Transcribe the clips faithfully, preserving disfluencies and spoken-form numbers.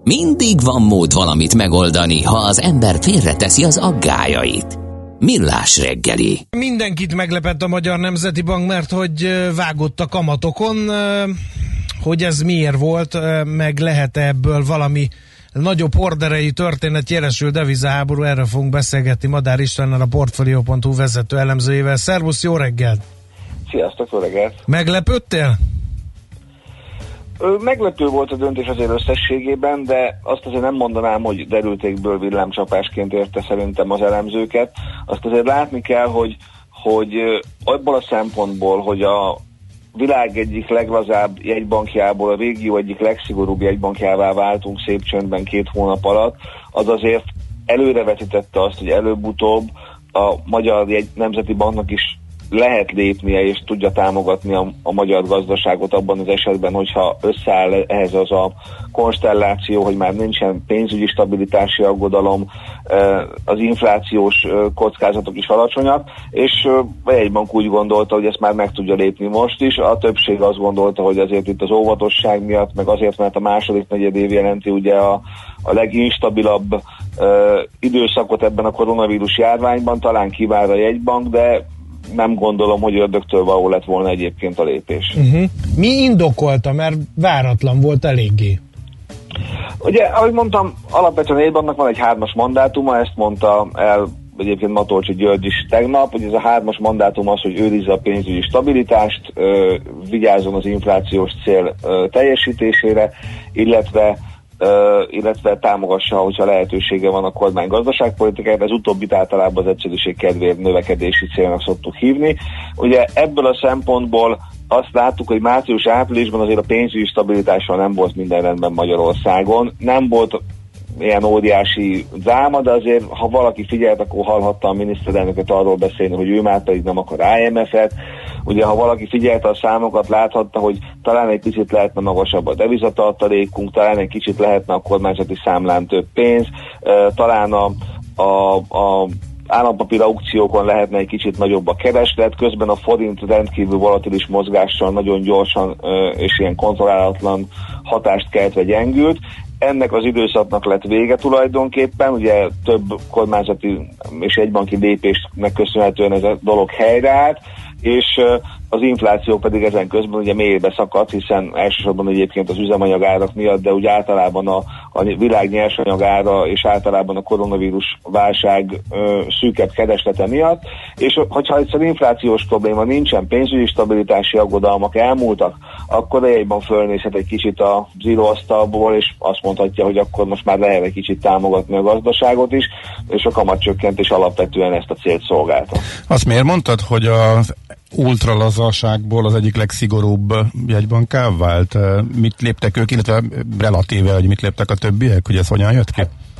Mindig van mód valamit megoldani, ha az ember félreteszi az aggályait. Millás reggeli. Mindenkit meglepett a Magyar Nemzeti Bank, mert hogy vágott a kamatokon, hogy ez miért volt, meg lehet ebből valami nagyobb horderejű történet, jelesül devizaháború, erről fogunk beszélgetni Madár Istvánnal, a Portfolio pont hu vezető elemzőjével. Szervusz, jó reggelt! Sziasztok, jó reggelt! Meglepődtél? Meglepő volt a döntés azért összességében, de azt azért nem mondanám, hogy derültékből villámcsapásként érte szerintem az elemzőket. Azt azért látni kell, hogy, hogy abból a szempontból, hogy a világ egyik leglazább jegybankjából a régió egyik legszigorúbb jegybankjává váltunk szép csöndben két hónap alatt, az azért előrevetítette azt, hogy előbb-utóbb a Magyar Nemzeti Banknak is lehet lépnie és tudja támogatni a, a magyar gazdaságot abban az esetben, hogyha összeáll ehhez az a konstelláció, hogy már nincsen pénzügyi stabilitási aggodalom, az inflációs kockázatok is alacsonyak, és a jegybank úgy gondolta, hogy ezt már meg tudja lépni most is. A többség azt gondolta, hogy azért itt az óvatosság miatt, meg azért, mert a második negyedév jelenti ugye a, a leginstabilabb uh, időszakot ebben a koronavírus járványban, talán kivár a jegybank, de nem gondolom, hogy ördögtől való lett volna egyébként a lépés. Uh-huh. Mi indokolta, mert váratlan volt eléggé? Ugye, ahogy mondtam, alapvetően jegybanknak van egy hármas mandátuma, ezt mondta el egyébként Matolcsy György is tegnap, hogy ez a hármas mandátum az, hogy őrizze a pénzügyi stabilitást, ö, vigyázzon az inflációs cél ö, teljesítésére, illetve Uh, illetve támogassa, hogyha lehetősége van a kormány gazdaságpolitikára. Ez utóbbit általában az egyszerűség kedvéért növekedési célnak szoktuk hívni. Ugye ebből a szempontból azt láttuk, hogy március-áprilisban azért a pénzügyi stabilitással nem volt minden rendben Magyarországon. Nem volt ilyen óriási dráma, de azért, ha valaki figyelt, akkor hallhatta a miniszterelnököt arról beszélni, hogy ő már pedig nem akar I M F-et. Ugye, ha valaki figyelte a számokat, láthatta, hogy talán egy picit lehetne magasabb a devizatartalékunk, talán egy kicsit lehetne a kormányzati számlán több pénz, talán a, a, a állampapír aukciókon lehetne egy kicsit nagyobb a kereslet, közben a forint rendkívül volatilis mozgással nagyon gyorsan és ilyen kontrollálatlan hatást keltve gyengült. Ennek az időszaknak lett vége tulajdonképpen, ugye több kormányzati és egybanki lépésnek köszönhetően ez a dolog helyreállt, és az infláció pedig ezen közben ugye mélybe szakadt, hiszen elsősorban egyébként az üzemanyagárak miatt, de úgy általában a, a világ nyersanyagára és általában a koronavírus válság ö, szűkebb kereslete miatt, és hogyha egyszer inflációs probléma nincsen, pénzügyi stabilitási aggodalmak elmúltak, akkor egyben fölnézhet egy kicsit az íróasztalból, és azt mondhatja, hogy akkor most már lehet egy kicsit támogatni a gazdaságot is, és a kamatcsökkentés alapvetően ezt a célt szolgálta. Azt miért mondtad, hogy az ultralazaságból az egyik legszigorúbb jegybanká vált? Mit léptek ők, illetve relatíve, hogy mit léptek a többiek, hogy ez hogyan jött ki?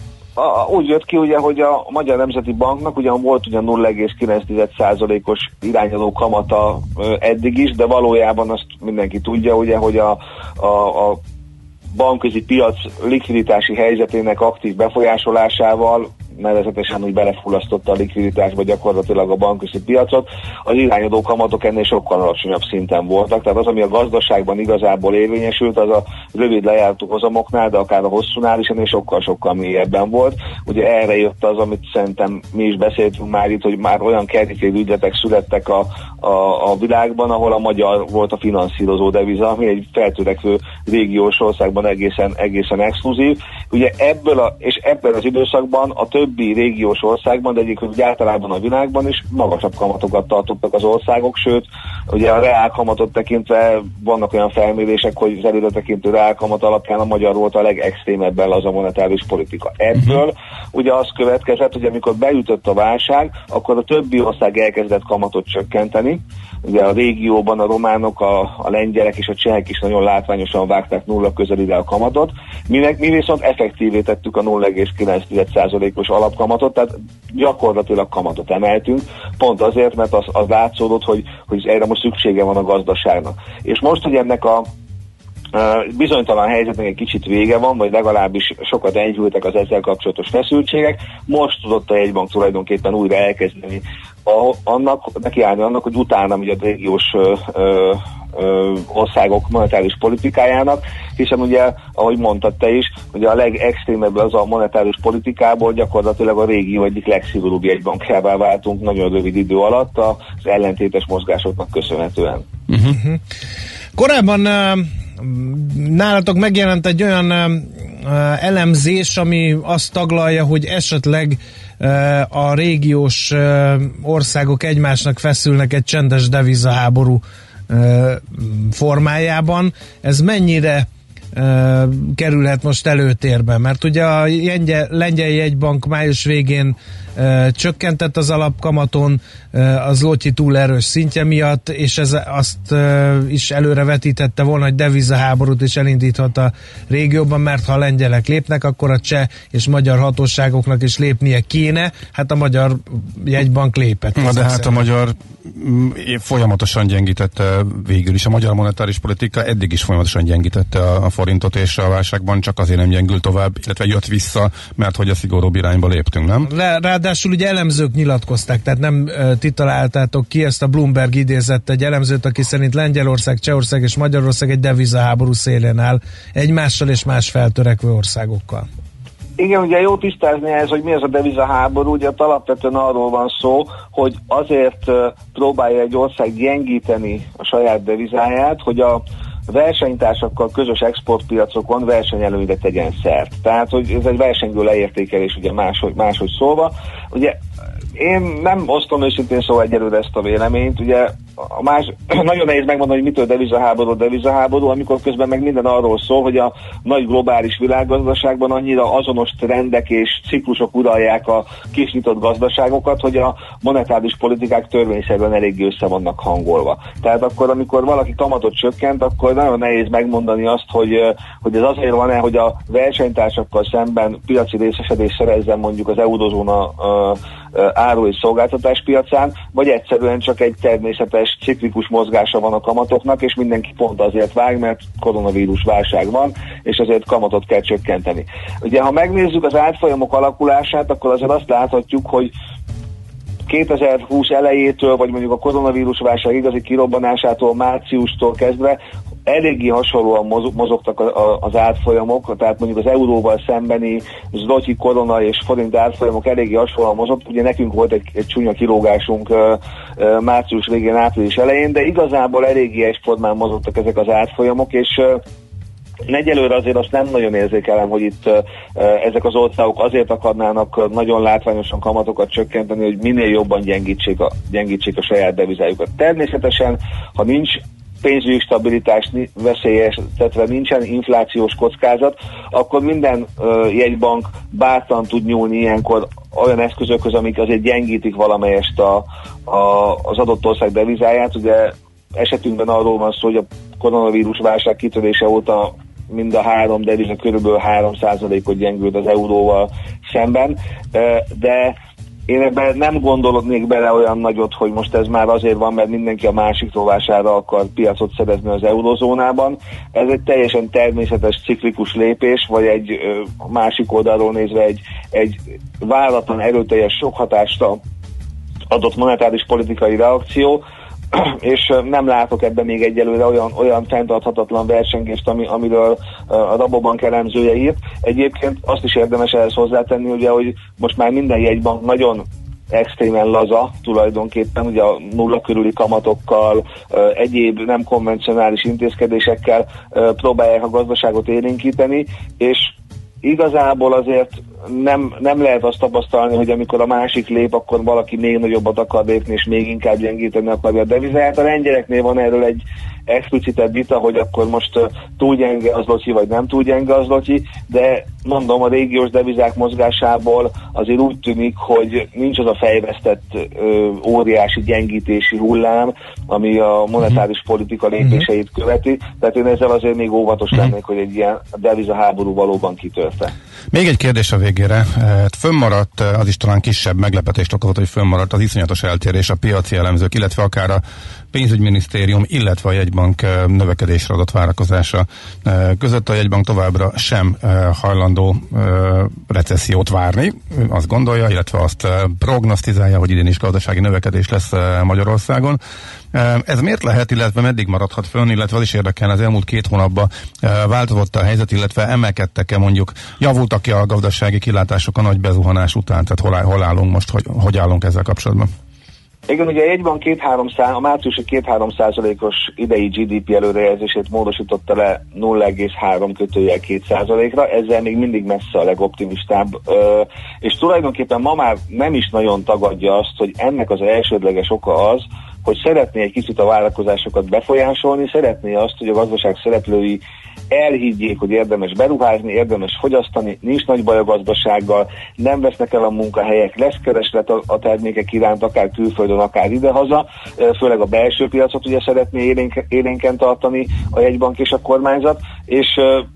A, úgy jött ki, ugye, hogy a Magyar Nemzeti Banknak ugyan volt ugyan nulla egész kilenc százalékos irányadó kamata eddig is, de valójában azt mindenki tudja, ugye, hogy a, a, a bankközi piac likviditási helyzetének aktív befolyásolásával nevezetesen úgy belefullasztotta a likviditásba gyakorlatilag a bankközi piacot, az irányadó kamatok ennél sokkal alacsonyabb szinten voltak, tehát az, ami a gazdaságban igazából érvényesült, az a rövid lejártú hozamoknál, de akár a hosszúnál is ennél sokkal-sokkal mélyebben volt. Ugye erre jött az, amit szerintem mi is beszéltünk már itt, hogy már olyan kertikérű ügyletek születtek a, a, a világban, ahol a magyar volt a finanszírozó deviza, ami egy feltörekvő régiós országban egészen, egészen exkluzív. Ugye ebből a, és ebben az időszakban a többi régiós országban, de egyébként általában a világban is magasabb kamatokat tartottak az országok, sőt, ugye a reál kamatot tekintve vannak olyan felmérések, hogy az előre tekintő reál kamat alapján a magyar volt a legextrémebben az a monetáris politika. Ebből uh-huh. ugye az következett, hogy amikor beütött a válság, akkor a többi ország elkezdett kamatot csökkenteni. Ugye a régióban a románok, a, a lengyelek és a csehek is nagyon látványosan vágták nulla közelire a kamatot. Mi, mi viszont effektívé tettük a nulla egész kilenc százalékos alapkamatot, tehát gyakorlatilag kamatot emeltünk, pont azért, mert az, az látszódott, hogy, hogy erre most szüksége van a gazdaságnak. És most, hogy ennek a Uh, bizonytalan helyzetnek egy kicsit vége van, vagy legalábbis sokat enyhültek az ezzel kapcsolatos feszültségek. Most tudott a jegybank tulajdonképpen újra elkezdeni a, annak, nekiállni annak, hogy utána ugye a régiós ö, ö, ö, országok monetáris politikájának, hiszen ugye, ahogy mondtad te is, ugye a legextrémebb az a monetáris politikából gyakorlatilag a régió egyik legszigorúbb jegybankjává váltunk nagyon rövid idő alatt az ellentétes mozgásoknak köszönhetően. Uh-huh. Korábban uh, nálatok megjelent egy olyan uh, elemzés, ami azt taglalja, hogy esetleg uh, a régiós uh, országok egymásnak feszülnek egy csendes devizaháború uh, formájában. Ez mennyire uh, kerülhet most előtérbe? Mert ugye a lengyel, lengyel jegybank május végén uh, csökkentett az alapkamaton uh, az zloty túl erős szintje miatt, és ez azt uh, is előre vetítette volna, hogy devizaháborút is elindíthat a régióban, mert ha a lengyelek lépnek, akkor a cseh és magyar hatóságoknak is lépnie kéne. Hát a magyar jegybank lépett. Na de hát a magyar folyamatosan gyengítette végül is. A magyar monetáris politika eddig is folyamatosan gyengítette a, a forintot, és a válságban csak azért nem gyengült tovább, illetve jött vissza, mert hogy a szigorúbb irányba léptünk, nem? Ráadásul ugye elemzők nyilatkozták, tehát nem ti találtátok ki, ezt a Bloomberg idézett egy elemzőt, aki szerint Lengyelország, Csehország és Magyarország egy devizaháború szélén áll egymással és más feltörekvő országokkal. Igen, ugye jó tisztázni ez, hogy mi ez a devizaháború, ugye alapvetően arról van szó, hogy azért próbálja egy ország gyengíteni a saját devizáját, hogy a versenytársakkal közös exportpiacokon versenyelőnyre tegyen szert. Tehát, hogy ez egy versengő leértékelés, ugye máshogy, máshogy szólva. Ugye én nem osztom őszintén szóval egyelőre ezt a véleményt, ugye a más, nagyon nehéz megmondani, hogy mitől devizaháború, devizaháború, amikor közben meg minden arról szól, hogy a nagy globális világgazdaságban annyira azonos trendek és ciklusok uralják a kisnyitott gazdaságokat, hogy a monetáris politikák törvényszerűen eléggé össze vannak hangolva. Tehát akkor, amikor valaki kamatot csökkent, akkor nagyon nehéz megmondani azt, hogy, hogy ez azért van-e, hogy a versenytársakkal szemben piaci részesedést szerezzen mondjuk az eurozóna áru- és szolgáltatás piacán, vagy egyszerűen csak egy természetes ciklikus mozgása van a kamatoknak, és mindenki pont azért vág, mert koronavírus válság van, és azért kamatot kell csökkenteni. Ugye, ha megnézzük az árfolyamok alakulását, akkor azért azt láthatjuk, hogy kétezer-húsz elejétől, vagy mondjuk a koronavírus válság igazi kirobbanásától, márciustól kezdve eléggé hasonlóan mozogtak az árfolyamok, tehát mondjuk az euróval szembeni zloty, korona és forint árfolyamok eléggé hasonlóan mozogt. Ugye nekünk volt egy, egy csúnya kilógásunk március végén, április elején, de igazából eléggé egyformán mozogtak ezek az árfolyamok, és egyelőre azért azt nem nagyon érzékelem, hogy itt uh, ezek az országok azért akarnának nagyon látványosan kamatokat csökkenteni, hogy minél jobban gyengítsék a, gyengítsék a saját devizájukat. Természetesen, ha nincs pénzügyi stabilitás veszélyeztetve, nincsen inflációs kockázat, akkor minden uh, jegybank bátran tud nyúlni ilyenkor olyan eszközökhöz, amik azért gyengítik valamelyest a, a, az adott ország devizáját. Ugye esetünkben arról van szó, hogy a koronavírus válság kitörése óta mind a három deviza körülbelül három százalékot gyengült az euróval szemben, de én ebben nem gondolnék bele olyan nagyot, hogy most ez már azért van, mert mindenki a másik rovására akar piacot szerezni az eurozónában. Ez egy teljesen természetes ciklikus lépés, vagy egy másik oldalról nézve egy, egy váratlan erőteljes sok hatásra adott monetáris politikai reakció, és nem látok ebben még egyelőre olyan, olyan fenntarthatatlan versengést, ami, amiről a Rabobank elemzője írt. Egyébként azt is érdemes ehhez hozzátenni, ugye, hogy most már minden jegybank nagyon extrémen laza tulajdonképpen, ugye a nulla körüli kamatokkal, egyéb nem konvencionális intézkedésekkel próbálják a gazdaságot élénkíteni, és igazából azért nem, nem lehet azt tapasztalni, hogy amikor a másik lép, akkor valaki még nagyobbat akar lépni, és még inkább gyengíteni akarja a devizáját. A lengyeleknél van erről egy explicitebb vita, hogy akkor most uh, túl gyenge az zloty, vagy nem túl gyenge az zloty, de mondom, a régiós devizák mozgásából azért úgy tűnik, hogy nincs az a fejvesztett uh, óriási gyengítési hullám, ami a monetáris politika lépéseit követi, tehát én ezzel azért még óvatos lennék, hogy egy ilyen devizaháború valóban kitörte. Még egy kérdés a végén. végére. Fönnmaradt, az is talán kisebb meglepetést okozott, hogy fönnmaradt az iszonyatos eltérés a piaci elemzők, illetve akár a pénzügyminisztérium, illetve a jegybank növekedésre adott várakozása között. A jegybank továbbra sem hajlandó recessziót várni, azt gondolja, illetve azt prognosztizálja, hogy idén is gazdasági növekedés lesz Magyarországon. Ez miért lehet, illetve meddig maradhat fönn, illetve az is érdekelne, az elmúlt két hónapban változott a helyzet, illetve emelkedtek-e mondjuk, javultak-e a gazdasági kilátások a nagy bezuhanás után, tehát hol, hol állunk most, hogy, hogy állunk ezzel kapcsolatban? Igen, ugye a jegybank két-három szá- a márciusi két-három százalékos idei gé dé pé előrejelzését módosította le nulla egész három kötőjel két százalékra, ezzel még mindig messze a legoptimistább, és tulajdonképpen ma már nem is nagyon tagadja azt, hogy ennek az elsődleges oka az, hogy szeretné egy kicsit a vállalkozásokat befolyásolni, szeretné azt, hogy a gazdaság szereplői elhiggyék, hogy érdemes beruházni, érdemes fogyasztani, nincs nagy baj a gazdasággal, nem vesznek el a munkahelyek, lesz kereslet a, a termékek iránt, akár külföldön, akár idehaza, főleg a belső piacot ugye szeretné élénk, élénken tartani a jegybank és a kormányzat, és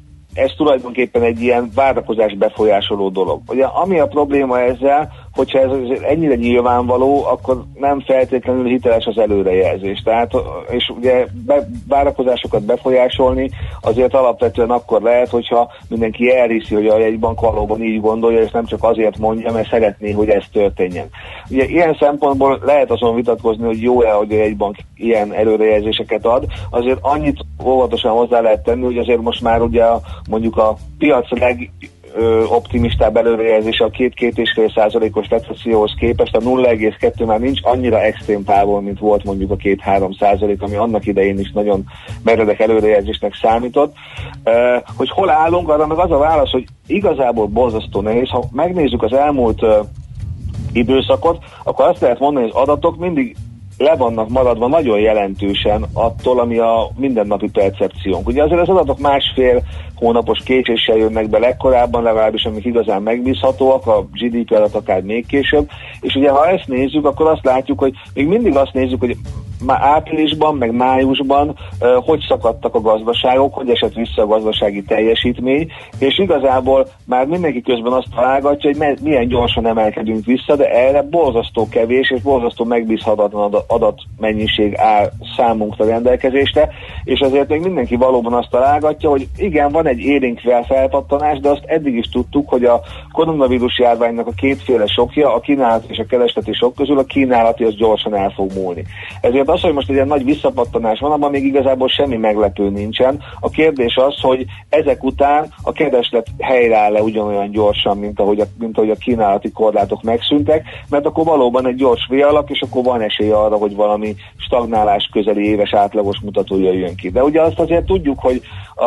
ez tulajdonképpen egy ilyen várakozás befolyásoló dolog. Ugye ami a probléma ezzel, hogyha ez ennyire nyilvánvaló, akkor nem feltétlenül hiteles az előrejelzés. Tehát, és ugye be, várakozásokat befolyásolni azért alapvetően akkor lehet, hogyha mindenki elhiszi, hogy a jegybank valóban így gondolja, és nem csak azért mondja, mert szeretné, hogy ez történjen. Ugye ilyen szempontból lehet azon vitatkozni, hogy jó-e, hogy a jegybank ilyen előrejelzéseket ad. Azért annyit óvatosan hozzá lehet tenni, hogy azért most már ugye a, mondjuk a piac leg Ö, optimistább előrejelzése a két-két és fél százalékos recesszióhoz képest, a nulla egész kettő már nincs annyira extrém távol, mint volt mondjuk a két-három százalék, ami annak idején is nagyon meredek előrejelzésnek számított. Ö, hogy hol állunk, arra meg az a válasz, hogy igazából borzasztó nehéz. Ha megnézzük az elmúlt ö, időszakot, akkor azt lehet mondani, hogy az adatok mindig le vannak maradva nagyon jelentősen attól, ami a mindennapi percepciónk. Ugye azért az adatok másfél hónapos késéssel jönnek be legkorábban, legalábbis amik igazán megbízhatóak, a gé dé pé adat akár még később, és ugye ha ezt nézzük, akkor azt látjuk, hogy még mindig azt nézzük, hogy már áprilisban, meg májusban uh, hogy szakadtak a gazdaságok, hogy esett vissza a gazdasági teljesítmény, és igazából már mindenki közben azt találgatja, hogy me- milyen gyorsan emelkedünk vissza, de erre borzasztó kevés és borzasztó megbízhatatlan adatmennyiség áll számunkra rendelkezésre, és azért még mindenki valóban azt találgatja, hogy igen, van egy élénk felpattanás, de azt eddig is tudtuk, hogy a koronavírus járványnak a kétféle sokja, a kínálat és a keresleti sok közül a kínálati az gyorsan el fog múlni. Ezért az, hogy most egy ilyen nagy visszapattanás van, abban még igazából semmi meglepő nincsen. A kérdés az, hogy ezek után a kereslet helyreáll-e ugyanolyan gyorsan, mint ahogy, a, mint ahogy a kínálati korlátok megszűntek, mert akkor valóban egy gyors V-alak, és akkor van esély arra, hogy valami stagnálás közeli éves átlagos mutatója jön ki. De ugye azt azért tudjuk, hogy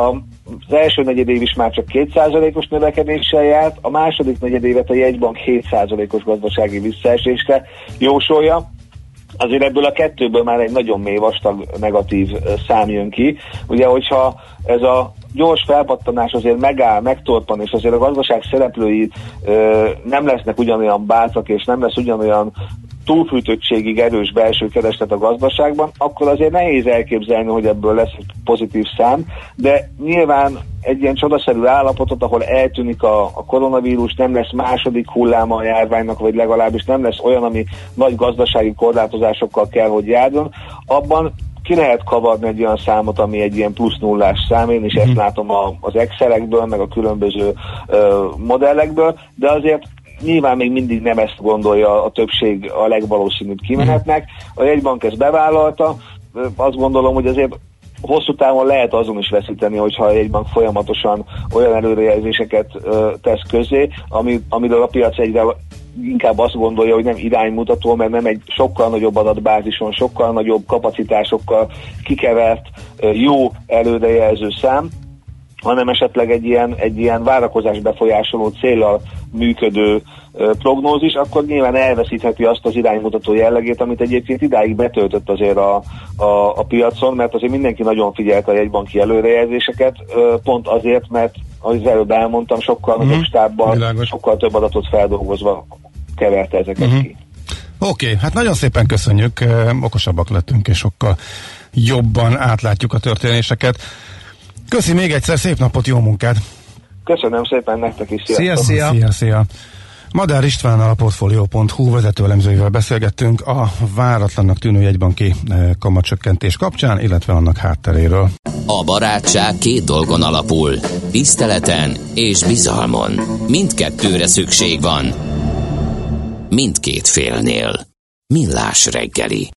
az első negyedév is már csak két százalékos növekedéssel járt, a második negyedévet a jegybank hét százalékos gazdasági visszaesésre jósolja. Azért ebből a kettőből már egy nagyon mély vastag negatív szám jön ki. Ugye, hogyha ez a gyors felpattanás azért megáll, megtorpan, és azért a gazdaság szereplői ö, nem lesznek ugyanolyan bátrak, és nem lesz ugyanolyan túlfűtöttségig erős belső kereslet a gazdaságban, akkor azért nehéz elképzelni, hogy ebből lesz egy pozitív szám, de nyilván egy ilyen csodaszerű állapotot, ahol eltűnik a, a koronavírus, nem lesz második hulláma a járványnak, vagy legalábbis nem lesz olyan, ami nagy gazdasági korlátozásokkal kell, hogy járjon, abban ki lehet kavarni egy olyan számot, ami egy ilyen plusz nullás szám, én is ezt látom a, az Excelekből, meg a különböző ö, modellekből, de azért nyilván még mindig nem ezt gondolja a többség a legvalószínűbb kimenetnek. A jegybank ezt bevállalta, azt gondolom, hogy azért hosszú távon lehet azon is veszíteni, hogyha a jegybank folyamatosan olyan előrejelzéseket ö, tesz közé, ami, amiről a piac egyre inkább azt gondolja, hogy nem iránymutató, mert nem egy sokkal nagyobb adatbázison, sokkal nagyobb kapacitásokkal kikevert jó előrejelző szám, hanem esetleg egy ilyen, egy ilyen várakozás befolyásoló céllal működő ö, prognózis, akkor nyilván elveszítheti azt az iránymutató jellegét, amit egyébként idáig betöltött azért a, a, a piacon, mert azért mindenki nagyon figyelt a jegybanki előrejelzéseket, ö, pont azért, mert ahogy előbb elmondtam, sokkal mm-hmm. nagyobb stábbal, Világos. sokkal több adatot feldolgozva keverte ezeket mm-hmm. ki. Oké, okay, hát nagyon szépen köszönjük, okosabbak lettünk, és sokkal jobban átlátjuk a történéseket. Köszi még egyszer, szép napot, jó munkát! Köszönöm szépen nektek is, szia, szia! Szia, szia! Madár Istvánnal, a Portfolio pont hu vezető elemzőivel beszélgettünk a váratlannak tűnő jegybanki kamatcsökkentés kapcsán, illetve annak hátteréről. A barátság két dolgon alapul, tiszteleten és bizalmon. Mindkettőre szükség van. Mindkét félnél. Millás reggeli.